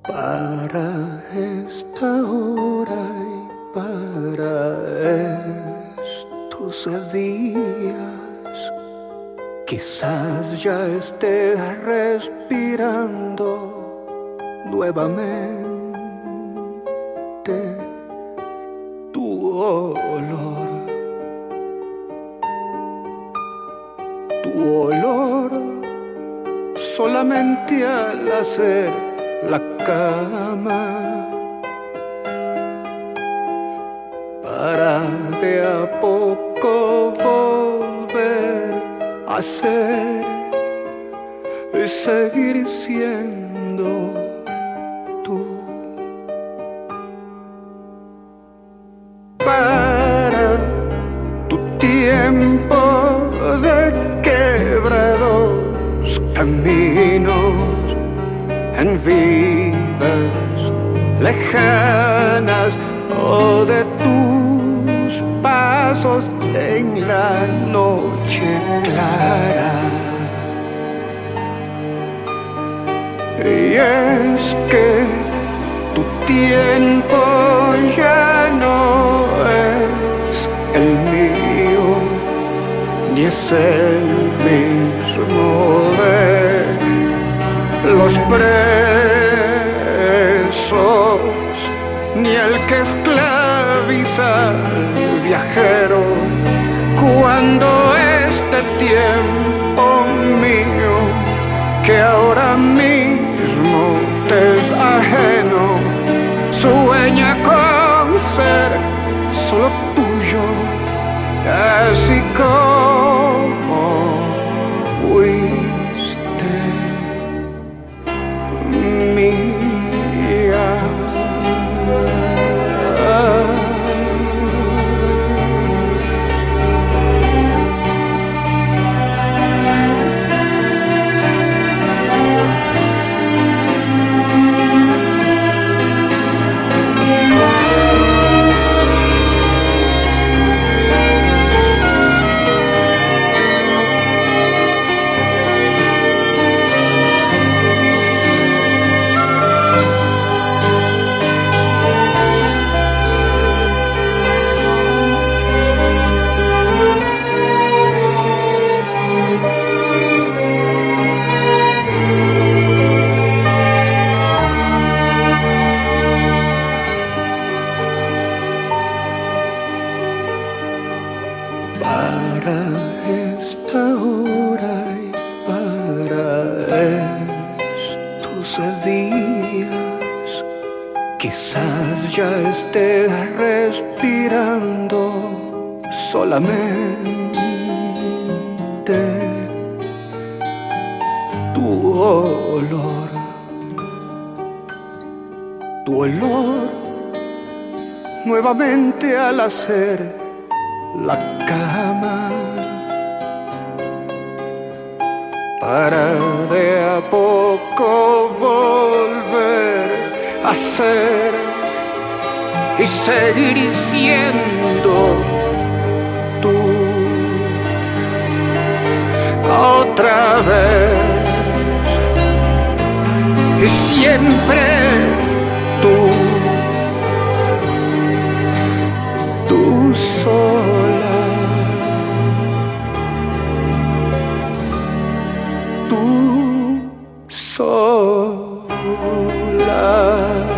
Para esta hora y para estos días, quizás ya estés respirando nuevamente tu olor. Tu olor solamente al hacer la cama, para de a poco volver a ser y seguir siendo tú. Para tu tiempo de quebrados caminos en vidas lejanas o de tus pasos en la noche clara. Y es que tu tiempo ya no es el mío, ni es el mismo de los presos, ni el que esclaviza al viajero. Cuando este tiempo mío, que ahora mismo te es ajeno, sueña con ser solo tuyo, así como fuiste mía. Para esta hora y para estos días, quizás ya estés respirando solamente tu olor. Tu olor nuevamente al hacer la cama, para de a poco volver a ser y seguir siendo tú. Otra vez y siempre tú, tú sola, tú sola.